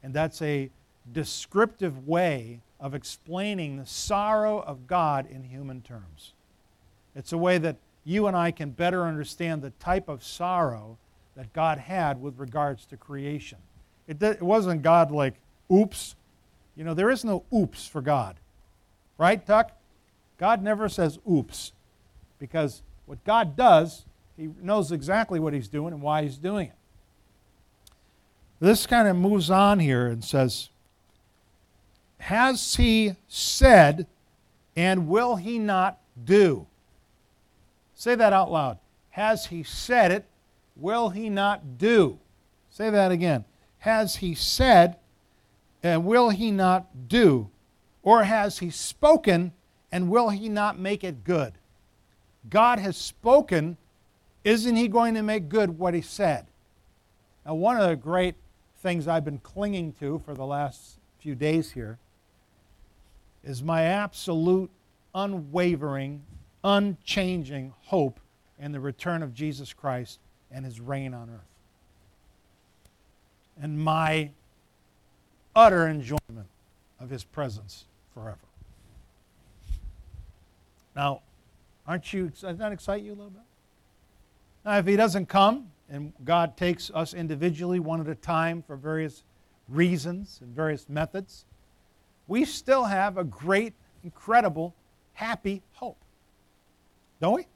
And that's a descriptive way of explaining the sorrow of God in human terms. It's a way that you and I can better understand the type of sorrow that God had with regards to creation. It wasn't God like, oops. You know, there is no oops for God. Right, Tuck? God never says oops, because what God does, He knows exactly what He's doing and why He's doing it. This kind of moves on here and says, has He said, and will He not do? Say that out loud. Has He said it, will He not do? Say that again. Has He said, and will He not do? Or has He spoken, and will He not make it good? God has spoken. Isn't He going to make good what He said? Now, one of the great things I've been clinging to for the last few days here is my absolute, unwavering, unchanging hope in the return of Jesus Christ and His reign on earth. And my utter enjoyment of His presence forever. Now, does that excite you a little bit? Now, if He doesn't come and God takes us individually one at a time for various reasons and various methods, we still have a great, incredible, happy hope. Don't we?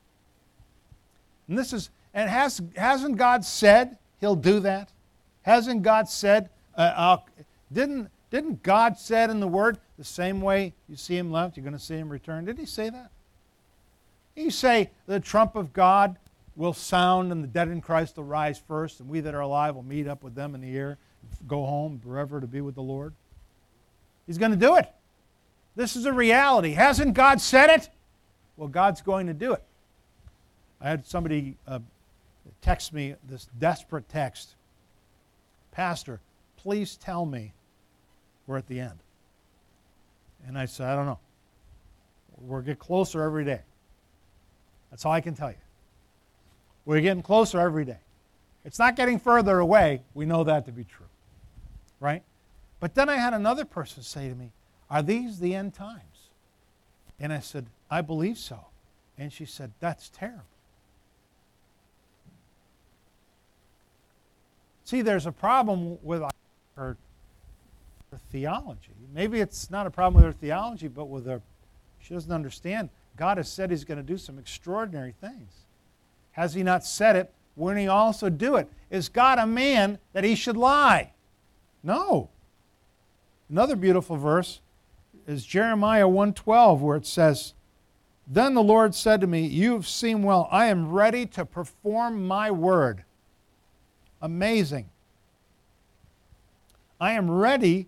And hasn't God said He'll do that? Hasn't God said, didn't God said in the Word, the same way you see Him left, you're going to see Him return? Did He say that? Did He say the trump of God will sound and the dead in Christ will rise first, and we that are alive will meet up with them in the air, go home forever to be with the Lord? He's going to do it. This is a reality. Hasn't God said it? Well, God's going to do it. I had somebody text me this desperate text. Pastor, please tell me we're at the end. And I said, I don't know. We're getting closer every day. That's all I can tell you. We're getting closer every day. It's not getting further away. We know that to be true. Right? But then I had another person say to me, are these the end times? And I said, I believe so. And she said, that's terrible. See, there's a problem with her theology. Maybe it's not a problem with her theology, but with her, she doesn't understand. God has said He's going to do some extraordinary things. Has He not said it? Wouldn't He also do it? Is God a man that He should lie? No. Another beautiful verse is Jeremiah 1:12, where it says, then the Lord said to me, you have seen well, I am ready to perform my word. Amazing. I am ready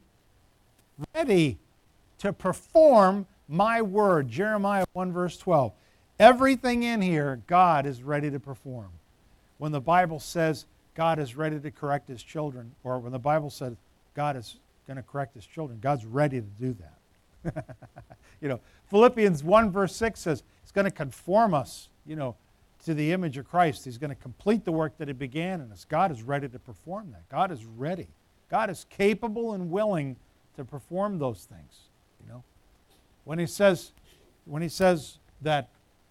to perform my word. Jeremiah 1 verse 12. Everything in here, God is ready to perform. When the Bible says God is ready to correct His children, or when the Bible says God is going to correct His children, God's ready to do that. Philippians 1 verse 6 says He's going to conform us, to the image of Christ. He's going to complete the work that He began in us. God is ready to perform that. God is ready. God is capable and willing to perform those things. When He says that,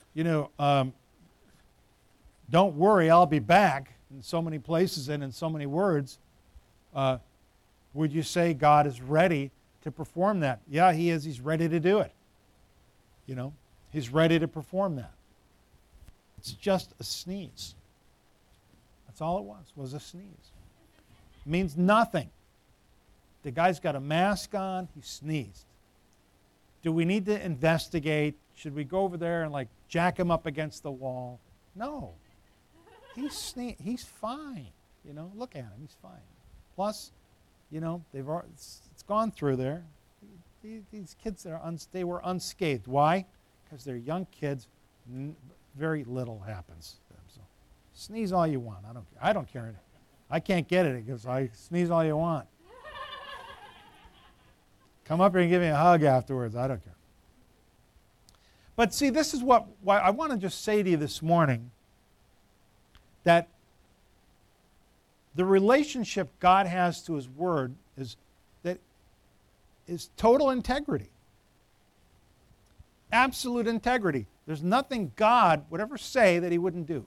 don't worry, I'll be back in so many places and in so many words, would you say God is ready to perform that? Yeah, He is. He's ready to do it. He's ready to perform that. It's just a sneeze. That's all it was a sneeze. It means nothing. The guy's got a mask on, he sneezed. Do we need to investigate? Should we go over there and jack him up against the wall? No. He's fine. Look at him, he's fine. Plus, it's gone through there. These kids they were unscathed. Why? Because they're young kids. Very little happens to them. So sneeze all you want. I don't care. I can't get it because I sneeze all you want. Come up here and give me a hug afterwards. I don't care. But see, this is why I want to just say to you this morning that the relationship God has to His Word that is total integrity. Absolute integrity. There's nothing God would ever say that he wouldn't do.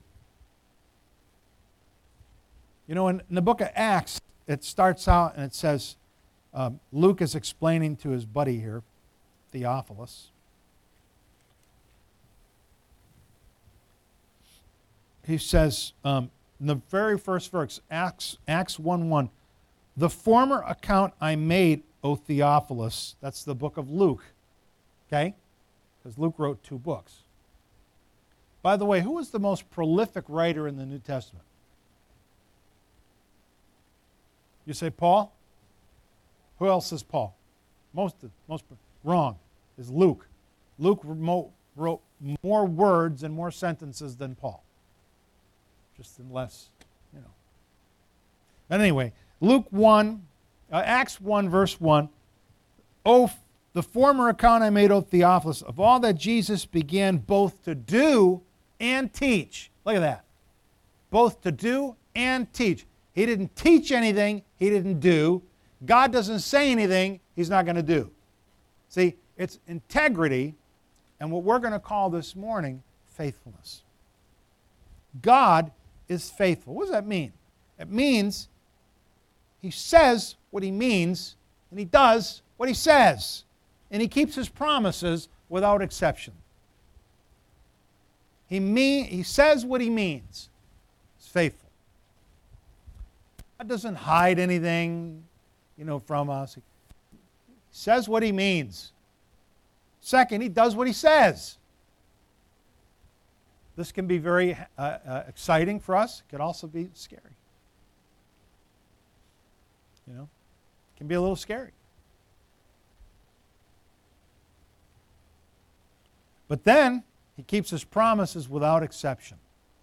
You know, in the book of Acts, it starts out and it says, Luke is explaining to his buddy here, Theophilus. He says, in the very first verse, Acts 1:1, the former account I made, O Theophilus, that's the book of Luke, okay? Because Luke wrote 2 books. By the way, who was the most prolific writer in the New Testament? You say Paul? Who else is Paul? Most wrong is Luke. Luke wrote more words and more sentences than Paul. Just in less, you know. But anyway, Acts 1, verse 1. Oh, the former account I made, O Theophilus, of all that Jesus began both to do and teach. Look at that. Both to do and teach. He didn't teach anything he didn't do. God doesn't say anything he's not going to do. See, it's integrity and what we're going to call this morning faithfulness. God is faithful. What does that mean? It means he says what he means and he does what he says. And he keeps his promises without exception. He says what he means. He's faithful. God doesn't hide anything, from us. He says what he means. Second, he does what he says. This can be very exciting for us. It can also be scary. It can be a little scary. But then, he keeps his promises without exception.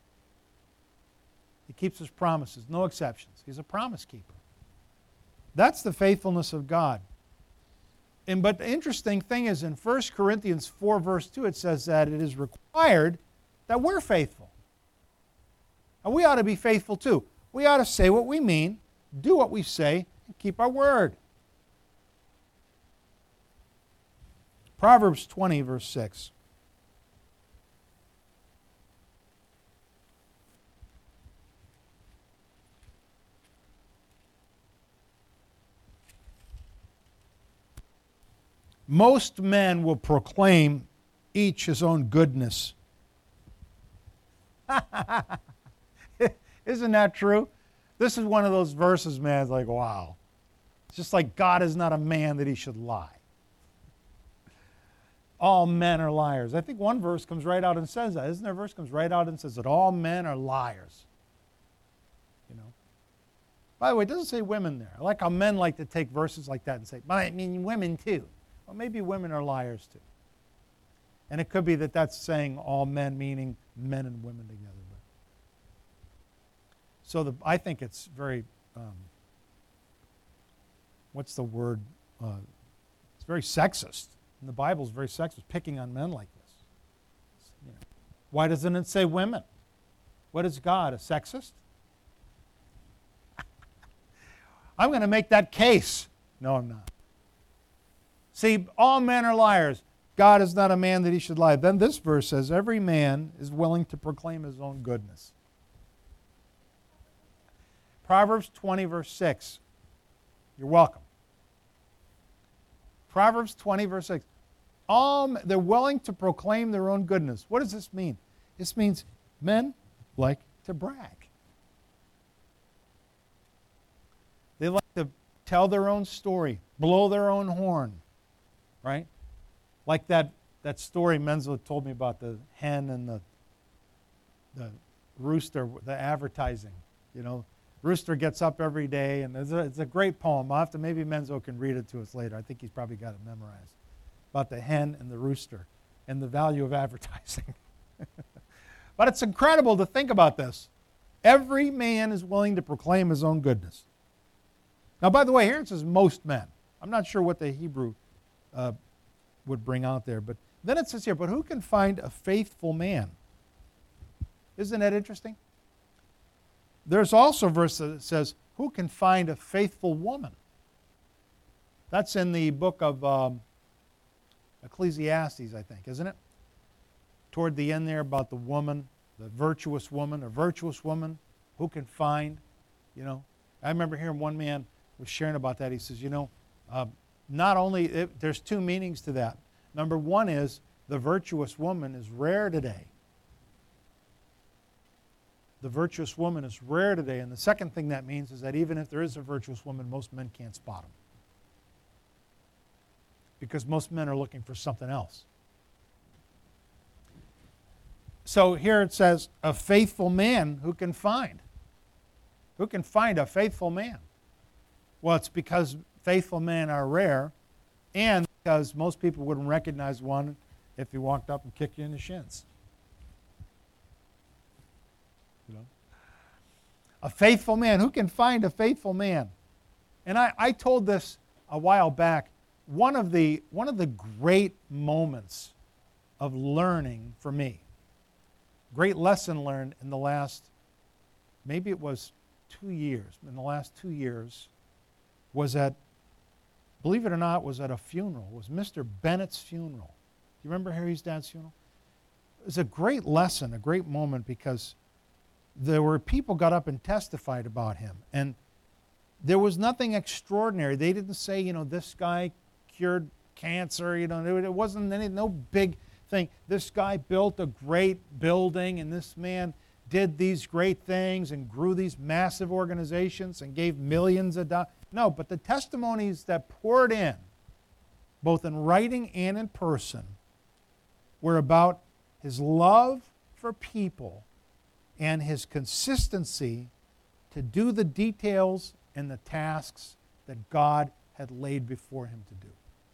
He keeps his promises, no exceptions. He's a promise keeper. That's the faithfulness of God. But the interesting thing is in 1 Corinthians 4, verse 2, it says that it is required that we're faithful. And we ought to be faithful too. We ought to say what we mean, do what we say, and keep our word. Proverbs 20, verse 6. Most men will proclaim each his own goodness. Isn't that true? This is one of those verses, man, it's like, wow. It's just like God is not a man that he should lie. All men are liars. I think one verse comes right out and says that. Isn't there a verse comes right out and says that all men are liars? By the way, it doesn't say women there. I like how men like to take verses like that and say, but I mean women too. Well, maybe women are liars too. And it could be that that's saying all men, meaning men and women together. So I think it's very, what's the word? It's very sexist. And the Bible's very sexist, picking on men like this. Why doesn't it say women? What is God, a sexist? I'm going to make that case. No, I'm not. See, all men are liars. God is not a man that he should lie. Then this verse says, every man is willing to proclaim his own goodness. Proverbs 20, verse 6. You're welcome. Proverbs 20, verse 6. They're willing to proclaim their own goodness. What does this mean? This means men like to brag. They like to tell their own story, blow their own horn, right? Like that story Menzo told me about the hen and the rooster, the advertising. Rooster gets up every day, and it's a great poem. Maybe Menzo can read it to us later. I think he's probably got it memorized. About the hen and the rooster and the value of advertising. But it's incredible to think about this. Every man is willing to proclaim his own goodness. Now, by the way, here it says most men. I'm not sure what the Hebrew would bring out there. But then it says here, but who can find a faithful man? Isn't that interesting? There's also a verse that says, who can find a faithful woman? That's in the book of Ecclesiastes, I think, isn't it? Toward the end there about the woman, the virtuous woman, a virtuous woman who can find, you know. I remember hearing one man was sharing about that. He says, not only, there's two meanings to that. Number one is the virtuous woman is rare today. The virtuous woman is rare today. And the second thing that means is that even if there is a virtuous woman, most men can't spot them. Because most men are looking for something else. So here it says, a faithful man who can find. Who can find a faithful man? Well, it's because faithful men are rare, and because most people wouldn't recognize one if he walked up and kicked you in the shins. You know? A faithful man. Who can find a faithful man? And I told this a while back. One of the great moments of learning for me, great lesson learned in the last, maybe it was 2 years, in the last 2 years, was at, believe it or not, was at a funeral. It was Mr. Bennett's funeral. Do you remember Harry's dad's funeral? It was a great lesson, a great moment, because there were people got up and testified about him. And there was nothing extraordinary. They didn't say, this guy cured cancer. It wasn't no big thing. This guy built a great building, and this man did these great things and grew these massive organizations and gave millions of dollars. No, but the testimonies that poured in, both in writing and in person, were about his love for people and his consistency to do the details and the tasks that God had laid before him to do.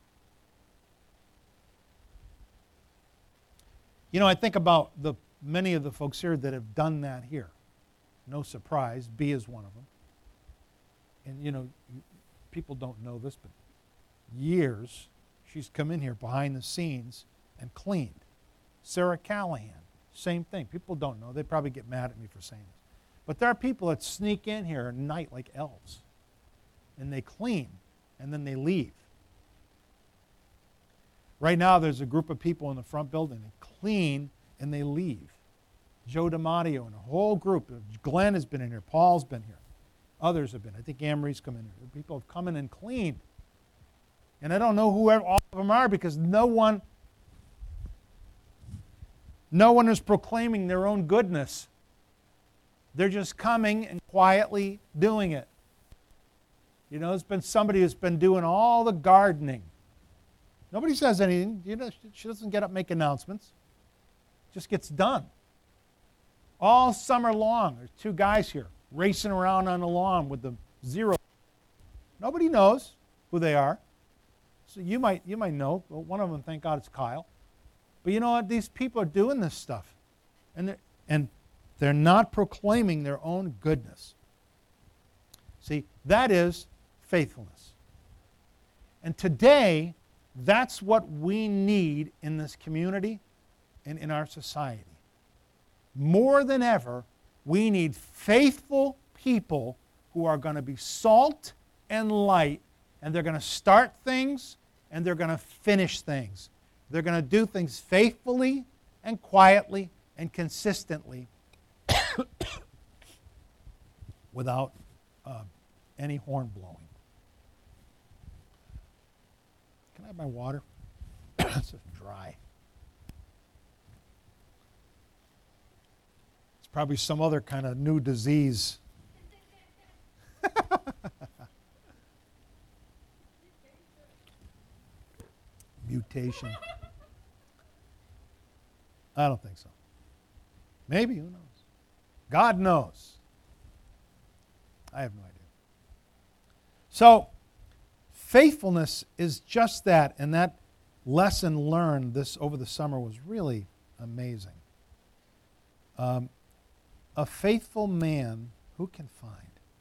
I think about many of the folks here that have done that here. No surprise, B is one of them. And people don't know this, but years she's come in here behind the scenes and cleaned. Sarah Callahan, same thing. People don't know. They probably get mad at me for saying this. But there are people that sneak in here at night like elves. And they clean, and then they leave. Right now there's a group of people in the front building that clean and they leave. Joe DiMatteo and a whole group. Glenn has been in here. Paul's been here. Others have been. I think Anne-Marie's come in here. People have come in and cleaned. And I don't know who all of them are, because no one is proclaiming their own goodness. They're just coming and quietly doing it. It's been somebody who's been doing all the gardening. Nobody says anything. She doesn't get up and make announcements. It just gets done. All summer long, there's two guys here racing around on the lawn with the zero. Nobody knows who they are. So you might know. Well, one of them, thank God, it's Kyle. But you know what? These people are doing this stuff. And they're not proclaiming their own goodness. See, that is faithfulness. And today, that's what we need in this community and in our society. More than ever, we need faithful people who are going to be salt and light, and they're going to start things and they're going to finish things. They're going to do things faithfully and quietly and consistently without any horn blowing. Can I have my water? It's just dry. It's probably some other kind of new disease. Mutation. I don't think so. Maybe, who knows? God knows. I have no idea. So, faithfulness is just that, and that lesson learned over the summer was really amazing. A faithful man who can find.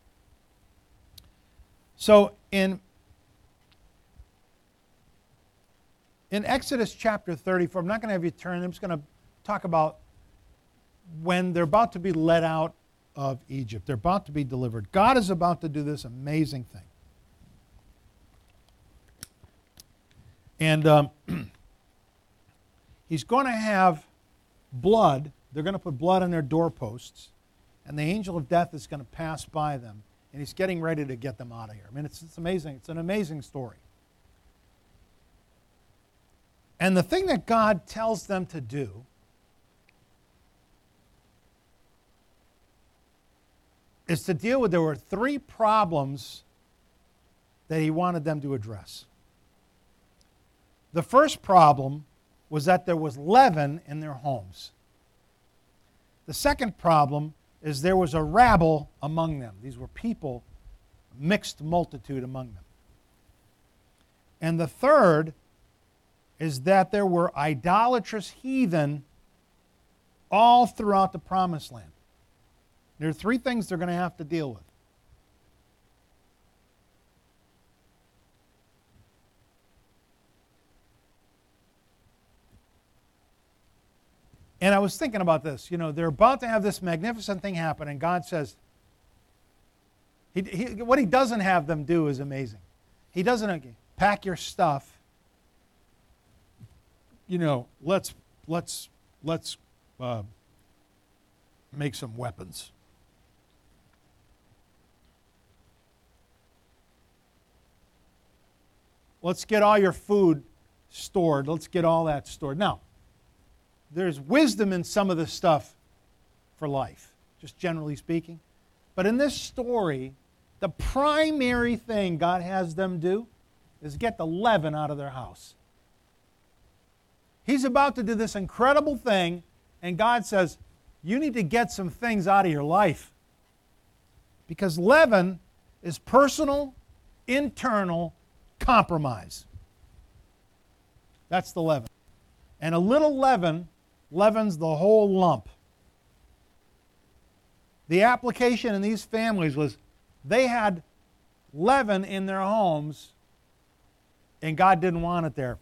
So in Exodus chapter 34, I'm not going to have you turn, I'm just going to talk about when they're about to be let out of Egypt. They're about to be delivered. God is about to do this amazing thing. And he's going to have blood. They're going to put blood on their doorposts, and the angel of death is going to pass by them, and he's getting ready to get them out of here. I mean, it's amazing. It's an amazing story. And the thing that God tells them to do is to deal with, there were 3 problems that he wanted them to address. The first problem was that there was leaven in their homes. The second problem is there was a rabble among them. These were people, mixed multitude among them. And the third is that there were idolatrous heathen all throughout the promised land. There are 3 things they're going to have to deal with. And I was thinking about this. You know, they're about to have this magnificent thing happen, and God says, what he doesn't have them do is amazing. He doesn't pack your stuff. You know, let's make some weapons. Let's get all your food stored. Let's get all that stored. Now, there's wisdom in some of this stuff for life, just generally speaking. But in this story, the primary thing God has them do is get the leaven out of their house. He's about to do this incredible thing, and God says, you need to get some things out of your life. Because leaven is personal, internal compromise. That's the leaven. And a little leaven leavens the whole lump. The application in these families was they had leaven in their homes, and God didn't want it there.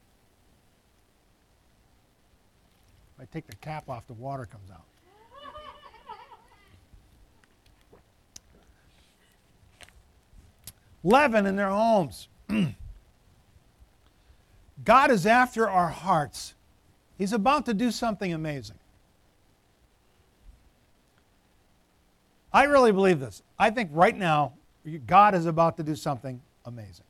If I take the cap off, the water comes out. Leaven in their homes. God is after our hearts. He's about to do something amazing. I really believe this. I think right now, God is about to do something amazing.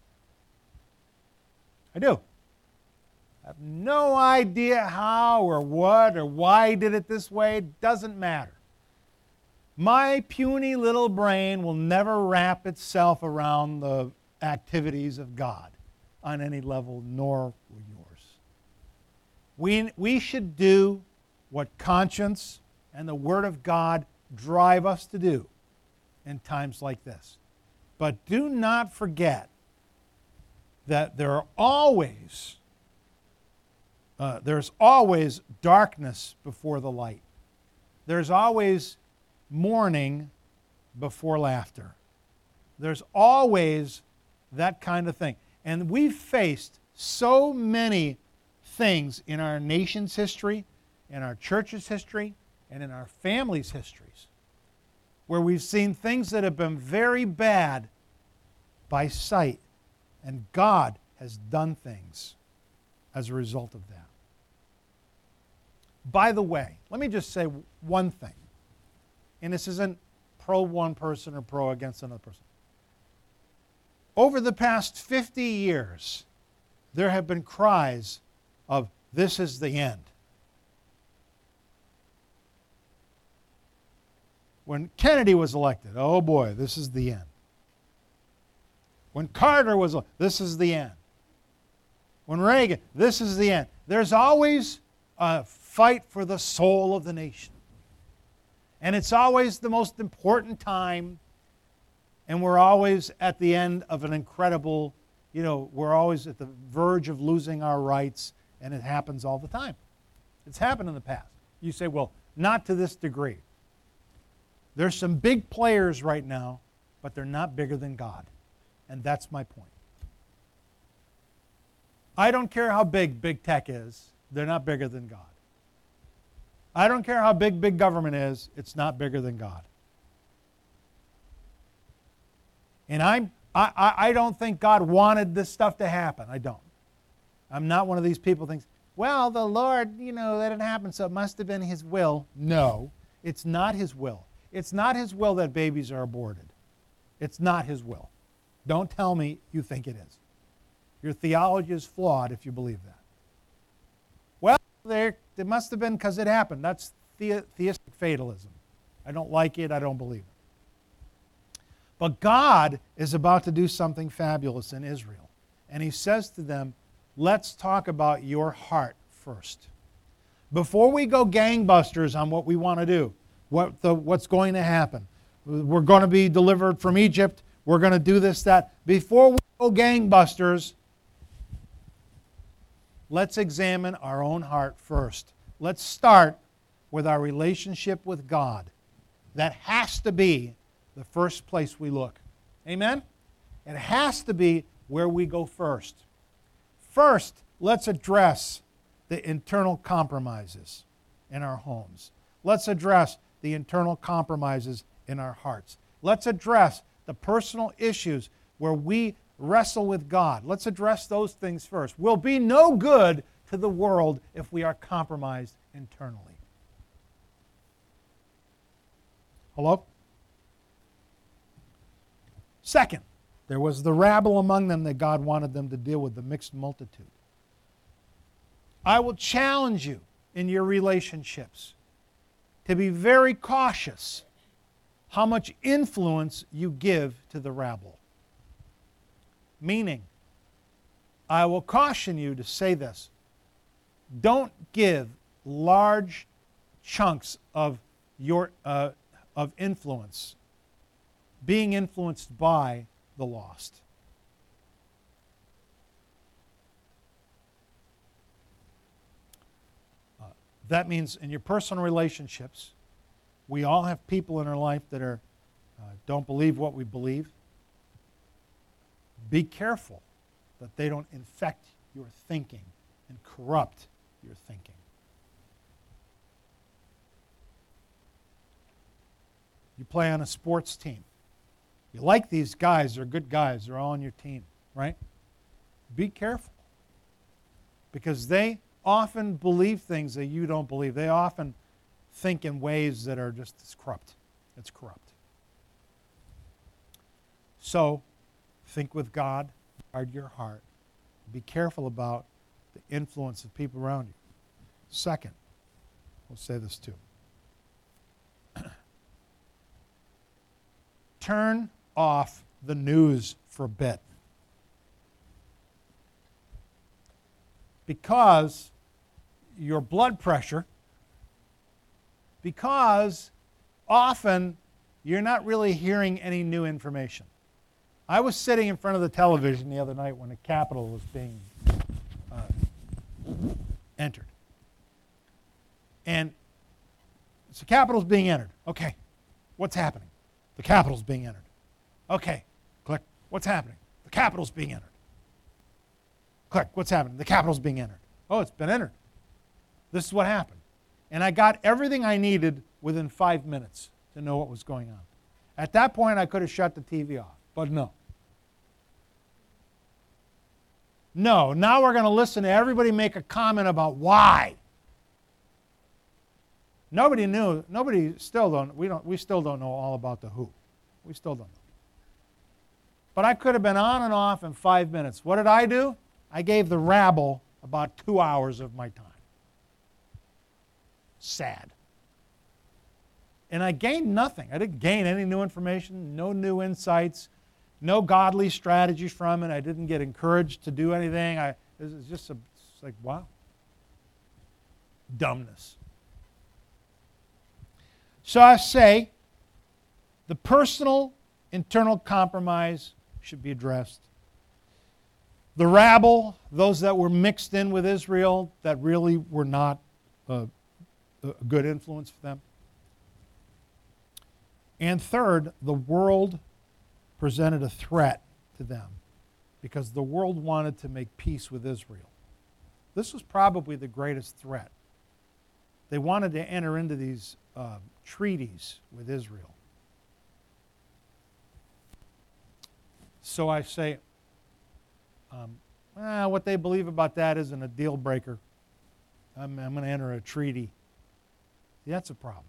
I do. I have no idea how or what or why he did it this way. It doesn't matter. My puny little brain will never wrap itself around the activities of God on any level, nor will yours. We should do what conscience and the Word of God drive us to do in times like this. But do not forget that there's always darkness before the light. There's always mourning before laughter. There's always that kind of thing. And we've faced so many things in our nation's history, in our church's history, and in our families' histories, where we've seen things that have been very bad by sight, and God has done things as a result of that. By the way, let me just say one thing, and this isn't pro one person or pro against another person. Over the past 50 years, there have been cries of, this is the end. When Kennedy was elected, oh boy, this is the end. When Carter was elected, this is the end. When Reagan, this is the end. There's always a fight for the soul of the nation. And it's always the most important time, and we're always at the end of an incredible, we're always at the verge of losing our rights, and it happens all the time. It's happened in the past. You say, well, not to this degree. There's some big players right now, but they're not bigger than God. And that's my point. I don't care how big tech is, they're not bigger than God. I don't care how big government is, it's not bigger than God. And I don't think God wanted this stuff to happen. I don't. I'm not one of these people who thinks, well, the Lord, let it happen, so it must have been His will. No, it's not His will. It's not His will that babies are aborted. It's not His will. Don't tell me you think it is. Your theology is flawed if you believe that. Well, it must have been because it happened. That's theistic fatalism. I don't like it. I don't believe it. But God is about to do something fabulous in Israel. And He says to them, let's talk about your heart first. Before we go gangbusters on what we want to do, what's going to happen. We're going to be delivered from Egypt. We're going to do this, that. Before we go gangbusters, let's examine our own heart first. Let's start with our relationship with God. That has to be the first place we look. Amen? It has to be where we go first. First, let's address the internal compromises in our homes. Let's address the internal compromises in our hearts. Let's address the personal issues where we wrestle with God. Let's address those things first. We'll be no good to the world if we are compromised internally. Hello? Second, there was the rabble among them that God wanted them to deal with, the mixed multitude. I will challenge you in your relationships to be very cautious how much influence you give to the rabble. Meaning, I will caution you to say this. Don't give large chunks of your of influence, being influenced by the lost. That means in your personal relationships, we all have people in our life that don't believe what we believe. Be careful that they don't infect your thinking and corrupt your thinking. You play on a sports team. You like these guys, they're good guys, they're all on your team, right? Be careful. Because they often believe things that you don't believe. They often think in ways that are just corrupt. It's corrupt. So, think with God, guard your heart. Be careful about the influence of people around you. Second, we'll say this too. Turn off the news for a bit. Because your blood pressure, because often you're not really hearing any new information. I was sitting in front of the television the other night when the Capitol was being entered. And so the Capitol's being entered. Okay, what's happening? The Capitol's being entered. Okay, click. What's happening? The Capitol's being entered. Click. What's happening? The Capitol's being entered. Oh, it's been entered. This is what happened. And I got everything I needed within 5 minutes to know what was going on. At that point, I could have shut the TV off, but no. No, now we're going to listen to everybody make a comment about why. Nobody knew, we still don't know all about the who. We still don't know. But I could have been on and off in 5 minutes. What did I do? I gave the rabble about 2 hours of my time. Sad. And I gained nothing. I didn't gain any new information, no new insights, no godly strategies from it. I didn't get encouraged to do anything. It was just it's like, wow. Dumbness. So I say, the personal internal compromise should be addressed. The rabble, those that were mixed in with Israel, that really were not a good influence for them. And third, the world presented a threat to them because the world wanted to make peace with Israel. This was probably the greatest threat. They wanted to enter into these treaties with Israel. So I say, What they believe about that isn't a deal breaker. I'm going to enter a treaty. See, that's a problem.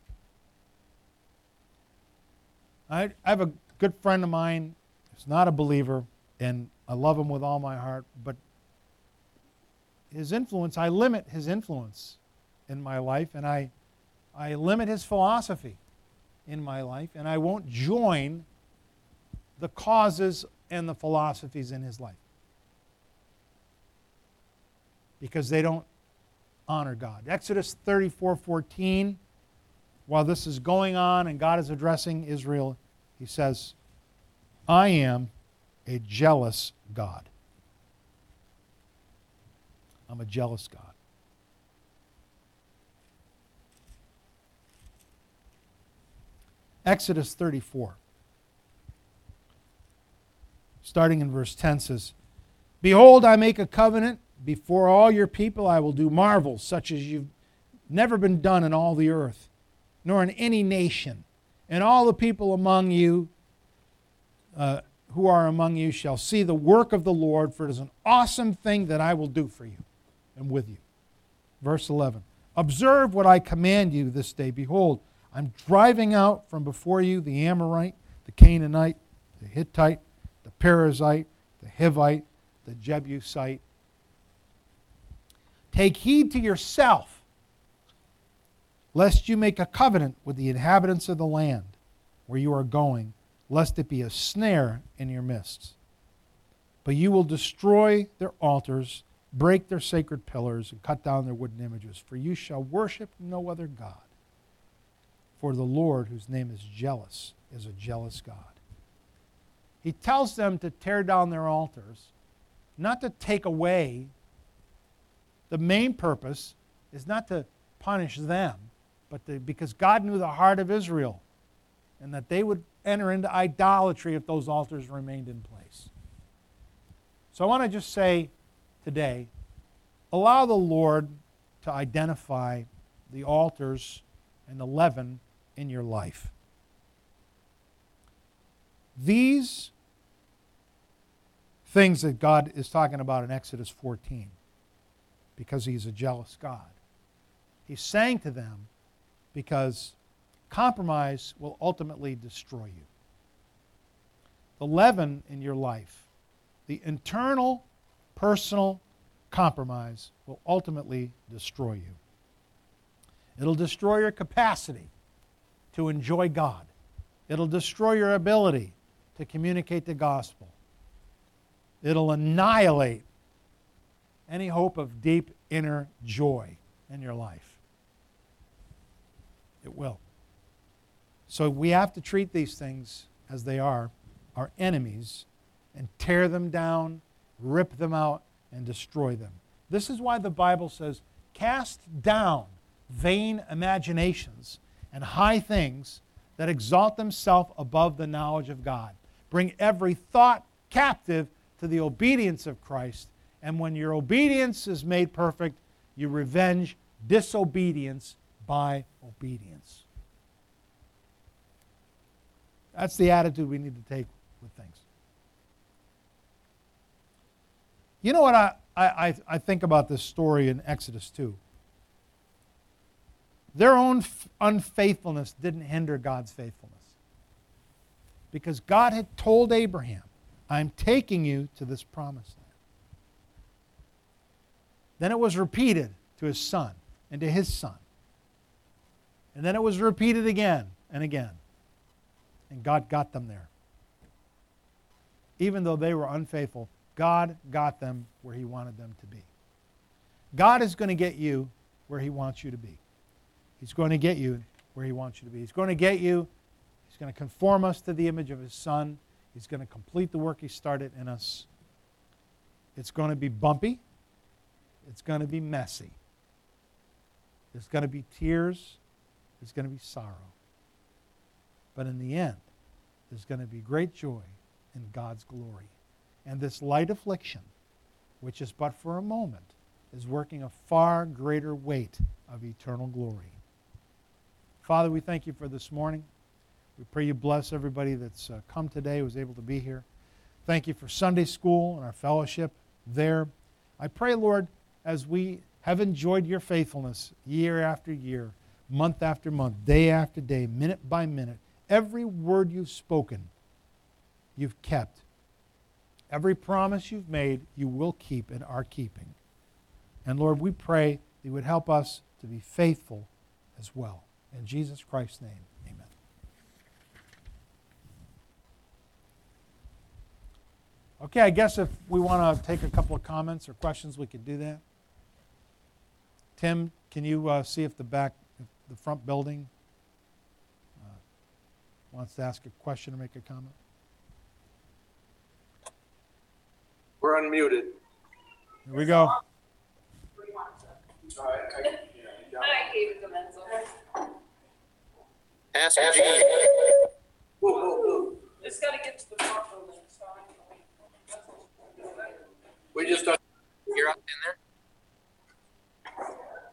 I have a good friend of mine who's not a believer, and I love him with all my heart, but his influence, I limit his influence in my life, and I limit his philosophy in my life, and I won't join the causes and the philosophies in his life because they don't honor God. Exodus 34:14, while this is going on and God is addressing Israel, he says, I am a jealous God. I'm a jealous God. Exodus 34, starting in verse 10, says, Behold, I make a covenant before all your people. I will do marvels such as you've never been done in all the earth, nor in any nation. And all the people among you who are among you shall see the work of the Lord, for it is an awesome thing that I will do for you and with you. Verse 11, Observe what I command you this day. Behold, I'm driving out from before you the Amorite, the Canaanite, the Hittite, the Perizzite, the Hivite, the Jebusite. Take heed to yourself, lest you make a covenant with the inhabitants of the land where you are going, lest it be a snare in your midst. But you will destroy their altars, break their sacred pillars, and cut down their wooden images. For you shall worship no other God. For the Lord, whose name is jealous, is a jealous God. He tells them to tear down their altars, not to take away. The main purpose is not to punish them, but because God knew the heart of Israel and that they would enter into idolatry if those altars remained in place. So I want to just say today, allow the Lord to identify the altars and the leaven in your life. These things that God is talking about in Exodus 14, because He's a jealous God. He's saying to them because compromise will ultimately destroy you. The leaven in your life, the internal, personal compromise will ultimately destroy you. It'll destroy your capacity to enjoy God. It'll destroy your ability to communicate the gospel. It'll annihilate any hope of deep inner joy in your life. It will. So we have to treat these things as they are, our enemies, and tear them down, rip them out, and destroy them. This is why the Bible says, cast down vain imaginations and high things that exalt themselves above the knowledge of God. Bring every thought captive to the obedience of Christ, and when your obedience is made perfect, you revenge disobedience by obedience. That's the attitude we need to take with things. You know what I think about this story in Exodus 2? Their own unfaithfulness didn't hinder God's faithfulness. Because God had told Abraham, I'm taking you to this promised land. Then it was repeated to his son and to his son. And then it was repeated again and again. And God got them there. Even though they were unfaithful, God got them where He wanted them to be. God is going to get you where He wants you to be. He's going to get you where He wants you to be. He's going to get you. He's going to conform us to the image of His Son. He's going to complete the work He started in us. It's going to be bumpy. It's going to be messy. There's going to be tears. There's going to be sorrow. But in the end, there's going to be great joy in God's glory. And this light affliction, which is but for a moment, is working a far greater weight of eternal glory. Father, we thank You for this morning. We pray You bless everybody that's come today, who was able to be here. Thank You for Sunday school and our fellowship. there. I pray, Lord, as we have enjoyed your faithfulness year after year, month after month, day after day, minute by minute, every word you've spoken, you've kept. Every promise you've made, you will keep and are keeping. And Lord, we pray that you would help us to be faithful as well. In Jesus Christ's name, amen. Okay, I guess if we want to take a couple of comments or questions, we could do that. Tim, can you see if the front building wants to ask a question or make a comment? We're unmuted. Here we go. I gave it to Menzo. Pastor G. Just got to get to the front building. We just you're up in there.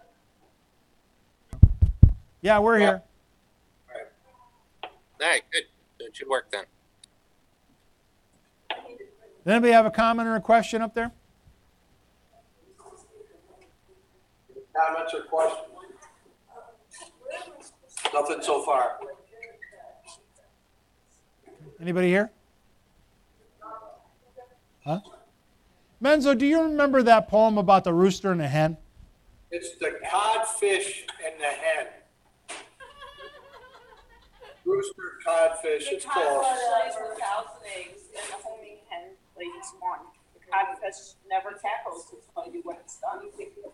Yeah, we're here. All right, good. So it should work then. Does anybody have a comment or a question up there? Comments or questions? Nothing so far. Anybody here? Huh? Menzo, do you remember that poem about the rooster and the hen? It's the codfish and the hen. Rooster, codfish, it's close. Lays 1,000 eggs, and the homing hen lays one. The codfish never tackles to tell you when it's done.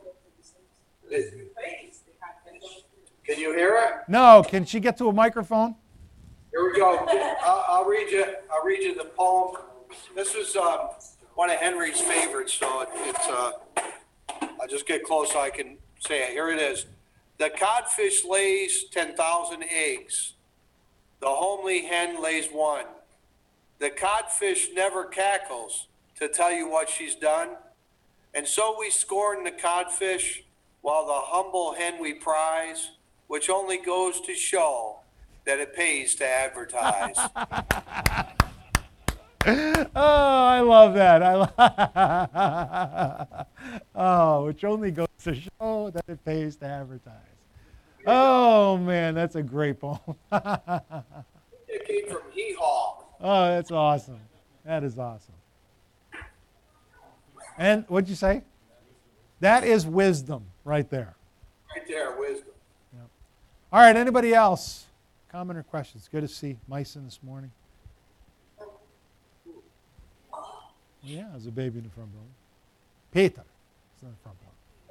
Can you hear it? No. Can she get to a microphone? Here we go. I'll read you the poem. This is one of Henry's favorites, so I'll just get close so I can say it. Here it is. The codfish lays 10,000 eggs. The homely hen lays one. The codfish never cackles to tell you what she's done. And so we scorn the codfish while the humble hen we prize, which only goes to show that it pays to advertise. Oh, I love that. Which only goes to show that it pays to advertise. Oh, man, that's a great poem. It came from Hee Haw. Oh, that's awesome. That is awesome. And what'd you say? That is wisdom right there. Right there, wisdom. Yep. All right, anybody else? Comment or questions? Good to see Mason this morning. Yeah, there's a baby in the front row. Peter is in the front row.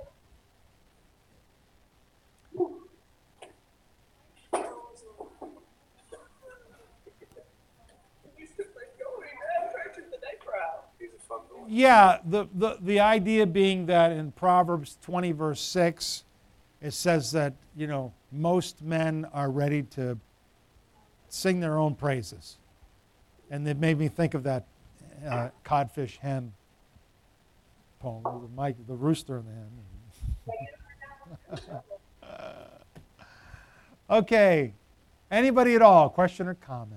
Yeah, the idea being that in Proverbs 20, verse 6, it says that, most men are ready to sing their own praises. And it made me think of that codfish hen poem, the rooster and the hen. Okay, anybody at all, question or comment?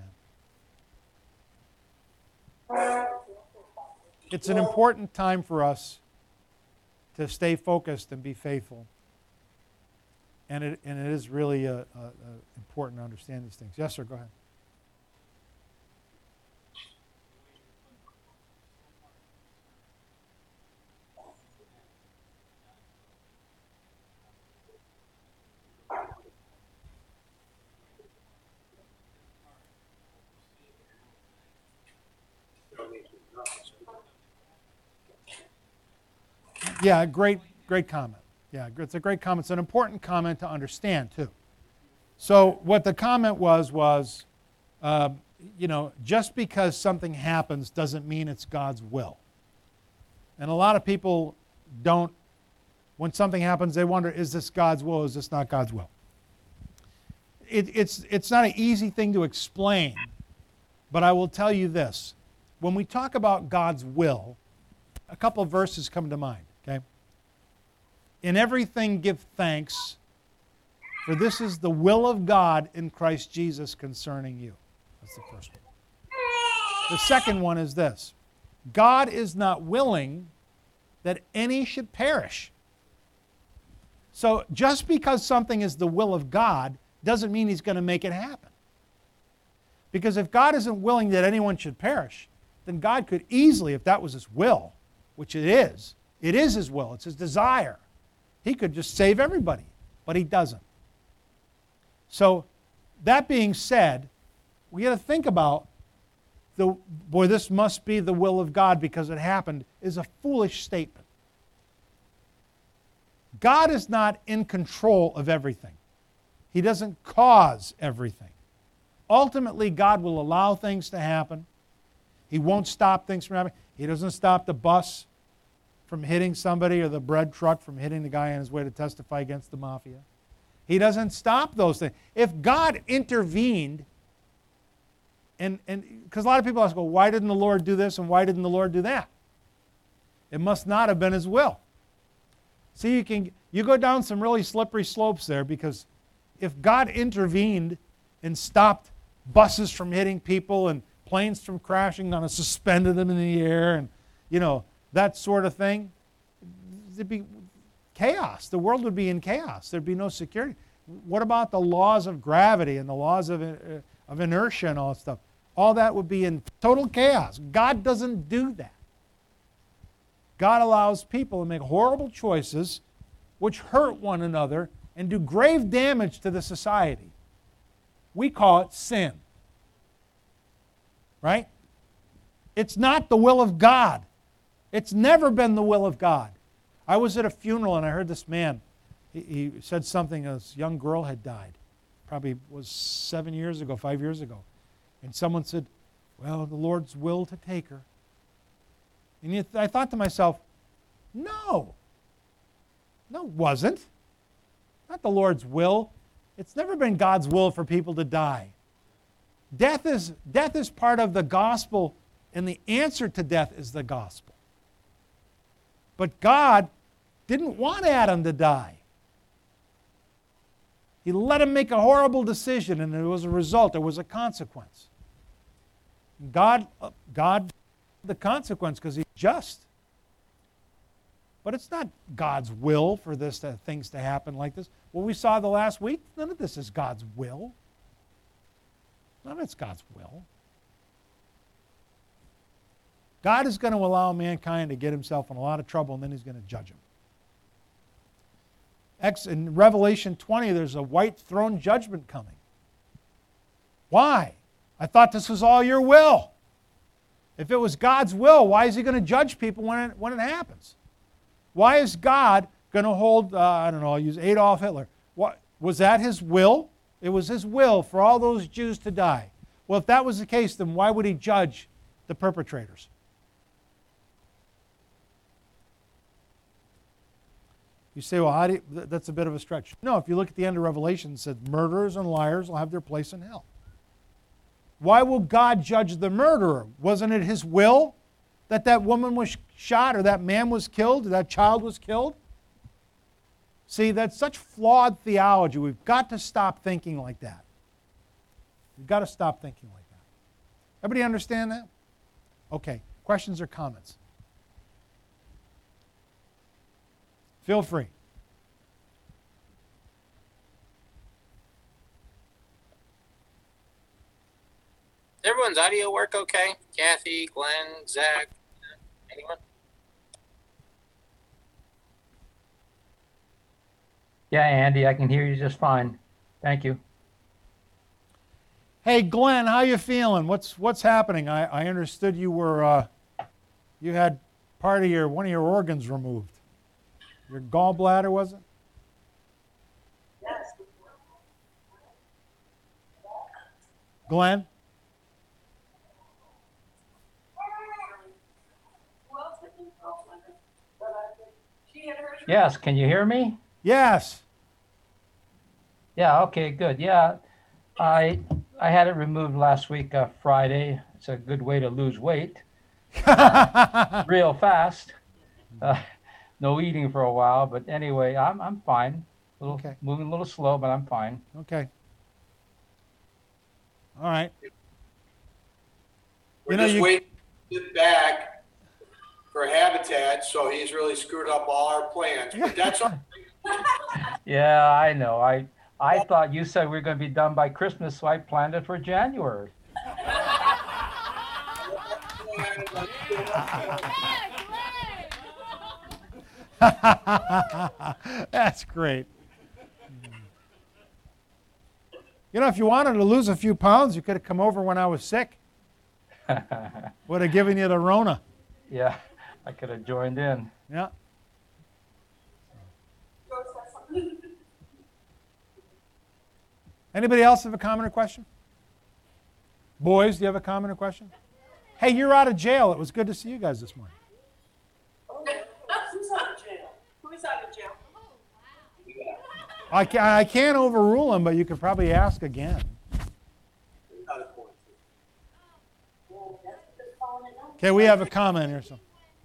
It's an important time for us to stay focused and be faithful. And it is really important to understand these things. Yes, sir, go ahead. Yeah, great comment. Yeah, it's a great comment. It's an important comment to understand, too. So what the comment was, just because something happens doesn't mean it's God's will. And a lot of people don't, when something happens, they wonder, is this God's will or is this not God's will? It's not an easy thing to explain, but I will tell you this. When we talk about God's will, a couple of verses come to mind. Okay? In everything give thanks, for this is the will of God in Christ Jesus concerning you. That's the first one. The second one is this. God is not willing that any should perish. So just because something is the will of God doesn't mean he's going to make it happen. Because if God isn't willing that anyone should perish, then God could easily, if that was his will, which it is his will, it's his desire, he could just save everybody, but he doesn't. So that being said, we got to think about this must be the will of God because it happened, is a foolish statement. God is not in control of everything. He doesn't cause everything. Ultimately, God will allow things to happen. He won't stop things from happening. He doesn't stop the bus from hitting somebody or the bread truck from hitting the guy on his way to testify against the mafia. He doesn't stop those things. If God intervened, and because a lot of people ask, well, why didn't the Lord do this and why didn't the Lord do that? It must not have been his will. See, you go down some really slippery slopes there, because if God intervened and stopped buses from hitting people and planes from crashing on suspended them in the air and, that sort of thing, there'd be chaos. The world would be in chaos. There'd be no security. What about the laws of gravity and the laws of inertia and all that stuff? All that would be in total chaos. God doesn't do that. God allows people to make horrible choices which hurt one another and do grave damage to the society. We call it sin. Right? It's not the will of God. It's never been the will of God. I was at a funeral and I heard this man. He said something, this young girl had died. Probably was 7 years ago, 5 years ago. And someone said, well, the Lord's will to take her. And I thought to myself, no, it wasn't. Not the Lord's will. It's never been God's will for people to die. Death is part of the gospel, and the answer to death is the gospel. But God didn't want Adam to die. He let him make a horrible decision, and there was a result, there was a consequence. God the consequence because he's just. But it's not God's will for things to happen like this. What we saw the last week, none of this is God's will. None of it's God's will. God is going to allow mankind to get himself in a lot of trouble, and then he's going to judge them. In Revelation 20, there's a white throne judgment coming. Why? I thought this was all your will. If it was God's will, why is he going to judge people when it happens? Why is God going to hold, I'll use Adolf Hitler. Was that his will? It was his will for all those Jews to die. Well, if that was the case, then why would he judge the perpetrators? You say, well, that's a bit of a stretch. No, if you look at the end of Revelation, it says murderers and liars will have their place in hell. Why will God judge the murderer? Wasn't it his will that woman was shot or that man was killed or that child was killed? See, that's such flawed theology. We've got to stop thinking like that. We've got to stop thinking like that. Everybody understand that? Okay, questions or comments? Feel free. Everyone's audio work okay? Kathy, Glenn, Zach, anyone? Yeah, Andy, I can hear you just fine. Thank you. Hey, Glenn, how you feeling? What's happening? I understood you were you had one of your organs removed. Your gallbladder, was it? Yes. Glenn? Yes, can you hear me? Yes. Yeah, okay, good. Yeah, I had it removed last week, Friday. It's a good way to lose weight. Real fast. No eating for a while, but anyway, I'm fine. Okay. Moving a little slow, but I'm fine. Okay. All right. We're just waiting to sit back for habit habitat, so he's really screwed up all our plans. But that's all. Yeah, I know. I thought you said we were going to be done by Christmas, so I planned it for January. That's great. You know, if you wanted to lose a few pounds, you could have come over when I was sick. Would have given you the Rona. Yeah, I could have joined in. Yeah. Anybody else have a comment or question? Boys, do you have a comment or question? Hey, you're out of jail. It was good to see you guys this morning. Who's out of jail? Who's out of jail? I can't overrule him, but you could probably ask again. Okay, we have a comment here. So.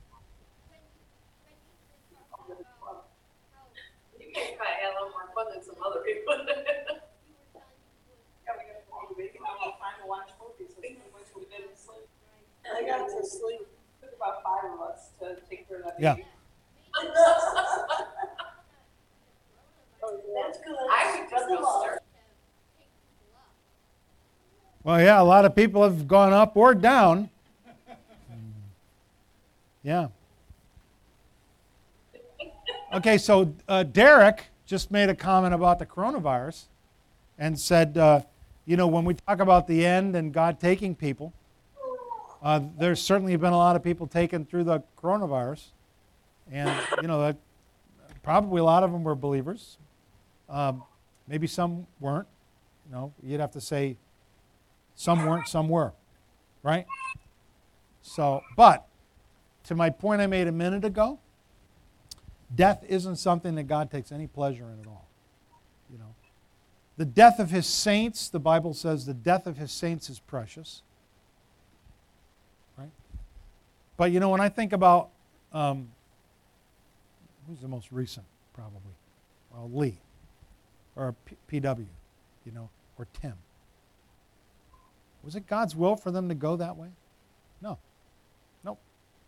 You can't probably have a little more fun than some other people. I got to sleep. It took about 5 of us to take care of that Yeah. baby. That's good. I would just go start. Well, yeah, a lot of people have gone up or down. Yeah. Okay, so Derek just made a comment about the coronavirus and said, you know, when we talk about the end and God taking people, there's certainly been a lot of people taken through the coronavirus. And, you know, probably a lot of them were believers. Maybe some weren't. You know, you'd have to say some weren't, some were. Right? So, but to my point I made a minute ago, death isn't something that God takes any pleasure in at all. You know, the death of his saints, the Bible says the death of his saints is precious. Right? But you know, when I think about who's the most recent, probably? Well, Lee or PW, you know, or Tim. Was it God's will for them to go that way? No. Nope.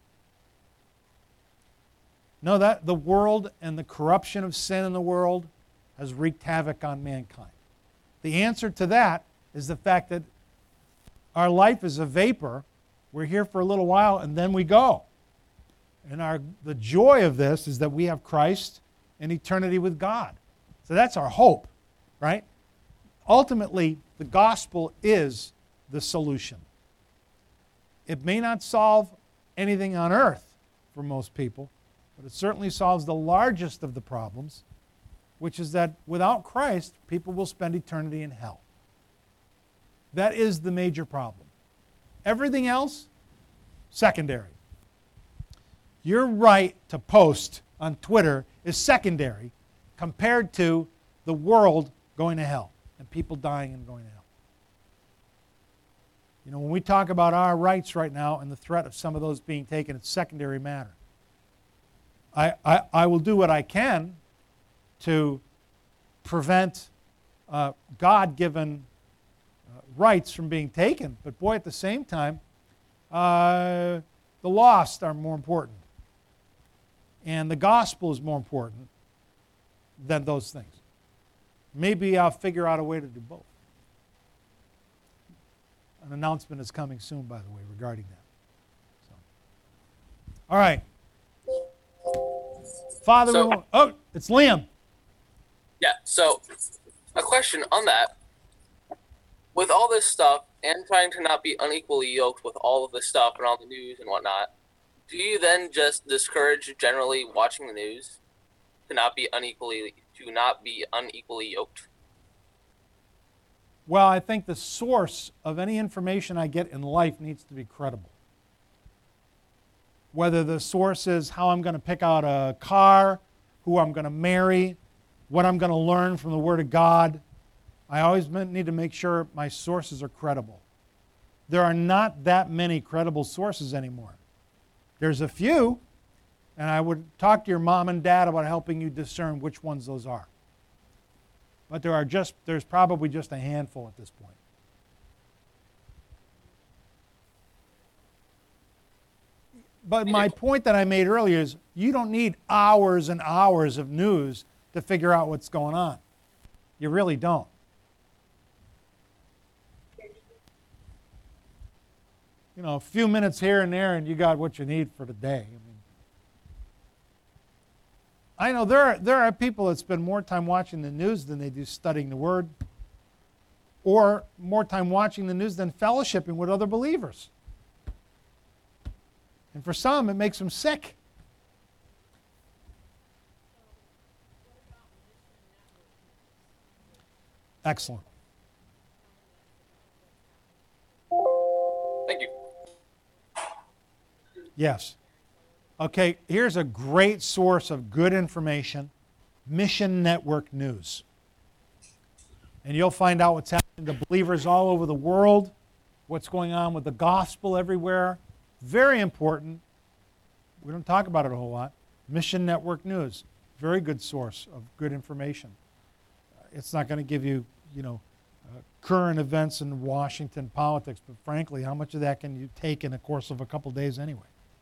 No, that the world and the corruption of sin in the world has wreaked havoc on mankind. The answer to that is the fact that our life is a vapor. We're here for a little while and then we go. And the joy of this is that we have Christ and eternity with God. So that's our hope, right? Ultimately, the gospel is the solution. It may not solve anything on earth for most people, but it certainly solves the largest of the problems, which is that without Christ, people will spend eternity in hell. That is the major problem. Everything else, secondary. Your right to post on Twitter is secondary compared to the world going to hell and people dying and going to hell. You know, when we talk about our rights right now and the threat of some of those being taken, it's secondary matter. I will do what I can to prevent God-given rights from being taken. But boy, at the same time, the lost are more important. And the gospel is more important than those things. Maybe I'll figure out a way to do both. An announcement is coming soon, by the way, regarding that. So. All right. Father, oh, it's Liam. Yeah, so a question on that. With all this stuff and trying to not be unequally yoked with all of this stuff and all the news and whatnot, do you then just discourage generally watching the news to not be unequally yoked? Well, I think the source of any information I get in life needs to be credible. Whether the source is how I'm going to pick out a car, who I'm going to marry, what I'm going to learn from the Word of God, I always need to make sure my sources are credible. There are not that many credible sources anymore. There's a few, and I would talk to your mom and dad about helping you discern which ones those are. But there's probably just a handful at this point. But my point that I made earlier is you don't need hours and hours of news to figure out what's going on. You really don't. You know, a few minutes here and there, and you got what you need for the day. I know there are people that spend more time watching the news than they do studying the Word, or more time watching the news than fellowshipping with other believers. And for some, it makes them sick. Excellent. Thank you. Yes. Okay, here's a great source of good information, Mission Network News. And you'll find out what's happening to believers all over the world, what's going on with the gospel everywhere. Very important. We don't talk about it a whole lot. Mission Network News, very good source of good information. It's not going to give you, current events in Washington politics, but frankly, how much of that can you take in the course of a couple days anyway?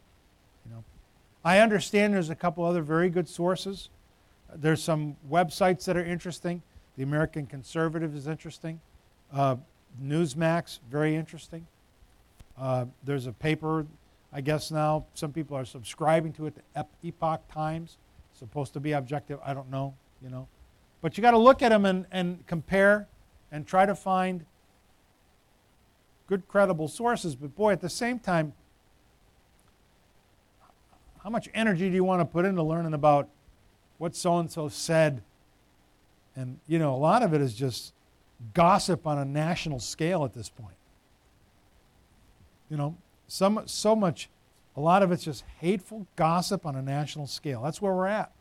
I understand there's a couple other very good sources. There's some websites that are interesting. The American Conservative is interesting. Newsmax, very interesting. There's a paper, I guess now, some people are subscribing to it, the Epoch Times. Supposed to be objective, I don't know, But you got to look at them and compare and try to find good, credible sources. But boy, at the same time, how much energy do you want to put into learning about what so-and-so said? And, a lot of it is just gossip on a national scale at this point. A lot of it's just hateful gossip on a national scale. That's where we're at.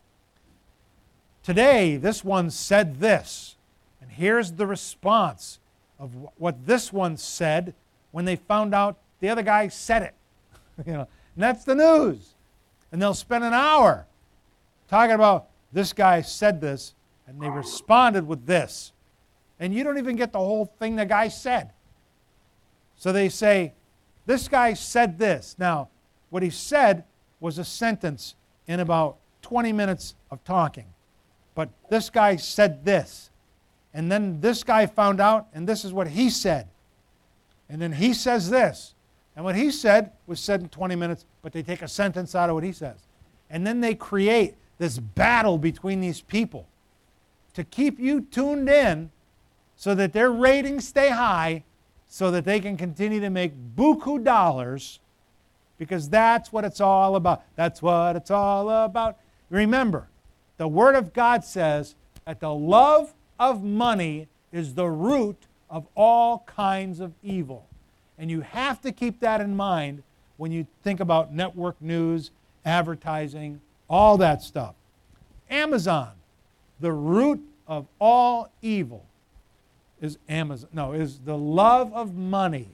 Today, this one said this, and here's the response of what this one said when they found out the other guy said it. And that's the news. And they'll spend an hour talking about this guy said this, and they responded with this. And you don't even get the whole thing the guy said. So they say, this guy said this. Now, what he said was a sentence in about 20 minutes of talking. But this guy said this. And then this guy found out, and this is what he said. And then he says this. And what he said was said in 20 minutes, but they take a sentence out of what he says. And then they create this battle between these people to keep you tuned in so that their ratings stay high, so that they can continue to make buku dollars, because that's what it's all about. That's what it's all about. Remember, the Word of God says that the love of money is the root of all kinds of evil. And you have to keep that in mind when you think about network news, advertising, all that stuff. Amazon, the root of all evil is the love of money.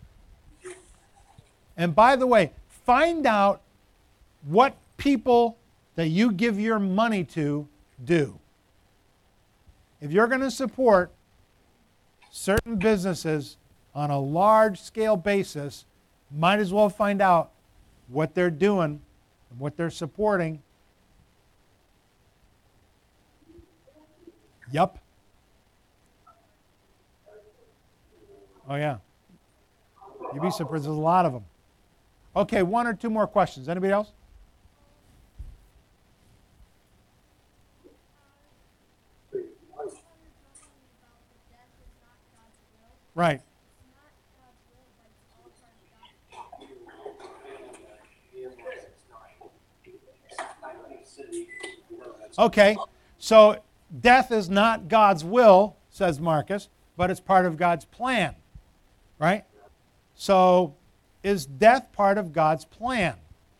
And by the way, find out what people that you give your money to do. If you're going to support certain businesses on a large-scale basis, might as well find out what they're doing and what they're supporting. Yup. Oh, yeah. You'd be surprised. There's a lot of them. Okay, one or two more questions. Anybody else? Right. Okay, so death is not God's will, says Marcus, but it's part of God's plan, right? So is death part of God's plan?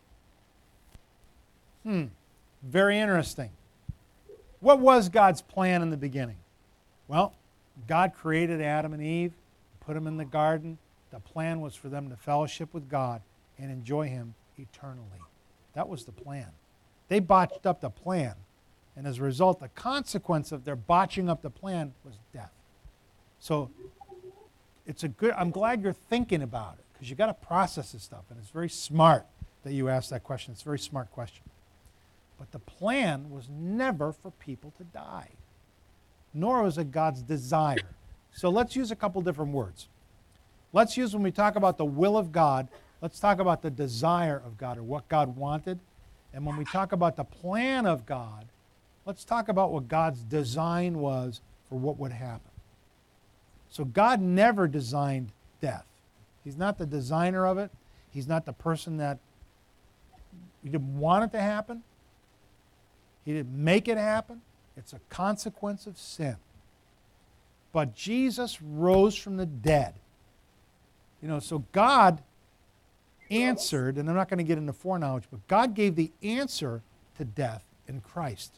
Very interesting. What was God's plan in the beginning? Well, God created Adam and Eve, put them in the garden. The plan was for them to fellowship with God and enjoy Him eternally. That was the plan. They botched up the plan. And as a result, the consequence of their botching up the plan was death. So I'm glad you're thinking about it, because you've got to process this stuff, and it's very smart that you asked that question. It's a very smart question. But the plan was never for people to die, nor was it God's desire. So let's use a couple different words. Let's use, when we talk about the will of God, let's talk about the desire of God, or what God wanted. And when we talk about the plan of God, let's talk about what God's design was for what would happen. So God never designed death. He's not the designer of it. He's not the person that, he didn't want it to happen. He didn't make it happen. It's a consequence of sin. But Jesus rose from the dead. You know, so God answered, and I'm not going to get into foreknowledge, but God gave the answer to death in Christ.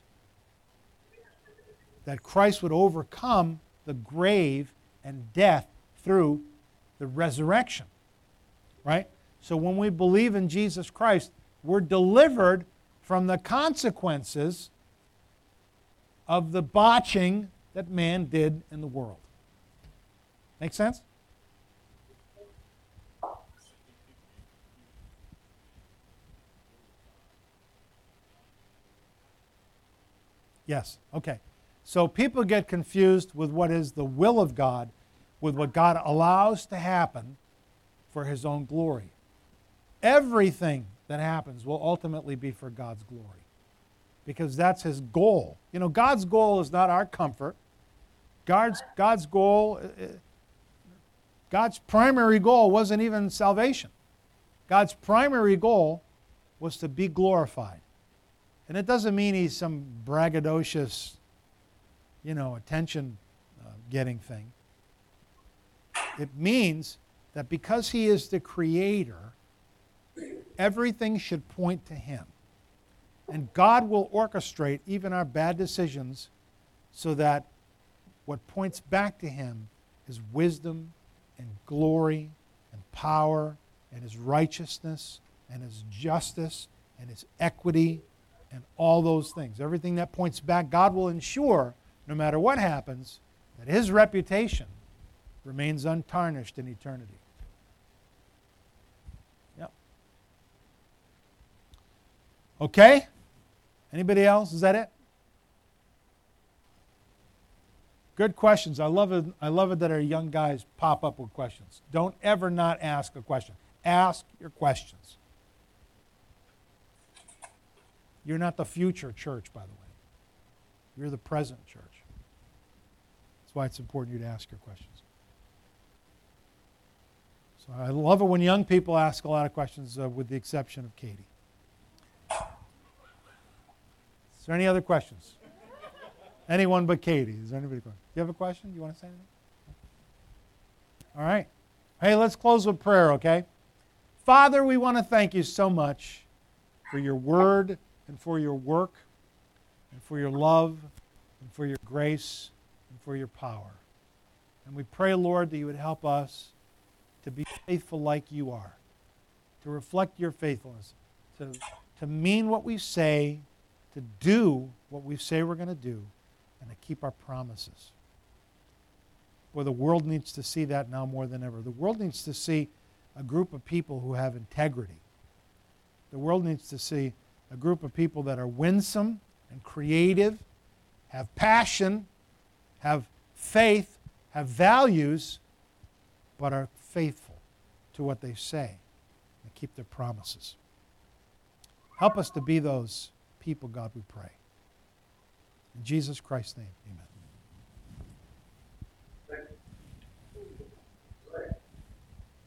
That Christ would overcome the grave and death through the resurrection. Right? So when we believe in Jesus Christ, we're delivered from the consequences of the botching that man did in the world. Make sense? Yes, okay. So people get confused with what is the will of God, with what God allows to happen for his own glory. Everything that happens will ultimately be for God's glory, because that's his goal. You know, God's goal is not our comfort. God's goal, God's primary goal wasn't even salvation. God's primary goal was to be glorified. And it doesn't mean he's some braggadocious, attention-getting thing. It means that because he is the creator, everything should point to him. And God will orchestrate even our bad decisions so that what points back to him is wisdom and glory and power and his righteousness and his justice and his equity and all those things. Everything that points back, God will ensure, no matter what happens, that his reputation remains untarnished in eternity. Yep. Okay? Anybody else? Is that it? Good questions. I love it that our young guys pop up with questions. Don't ever not ask a question. Ask your questions. You're not the future church, by the way. You're the present church. That's why it's important you to ask your questions. So I love it when young people ask a lot of questions, with the exception of Katie. Is there any other questions? Anyone but Katie. Is there anybody? Do you have a question? Do you want to say anything? All right. Hey, let's close with prayer, okay? Father, we want to thank you so much for your word and for your work and for your love and for your grace and for your power. And we pray, Lord, that you would help us to be faithful like you are, to reflect your faithfulness, to mean what we say, to do what we say we're going to do, and to keep our promises. Well, the world needs to see that now more than ever. The world needs to see a group of people who have integrity. The world needs to see a group of people that are winsome and creative, have passion, have faith, have values, but are faithful to what they say and keep their promises. Help us to be those people, God, we pray. In Jesus Christ's name, amen.